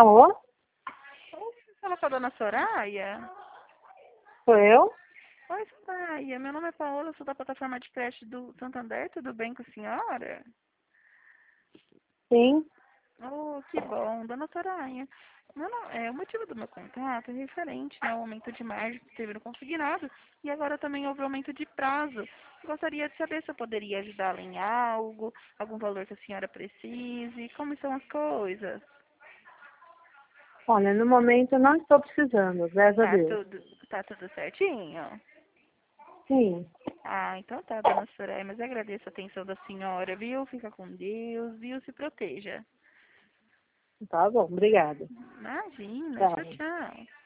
Alô? Oi, fala com a dona Soraya? Sou eu? Oi, Soraya. Meu nome é Paola, sou da plataforma de creche do Santander. Tudo bem com a senhora? Sim. Oh, que bom. Dona Soraya, o motivo do meu contato é referente, né, ao aumento de margem que teve no consignado e agora também houve aumento de prazo. Gostaria de saber se eu poderia ajudá-la em algo, algum valor que a senhora precise, como são as coisas. Olha, no momento eu não estou precisando, graças a Tá Deus. tudo, tá tudo certinho? Sim. Ah, então tá, dona Soraya, mas eu agradeço a atenção da senhora, viu? Fica com Deus, viu? Se proteja. Tá bom, obrigada. Imagina, tchau, Tchau. tchau.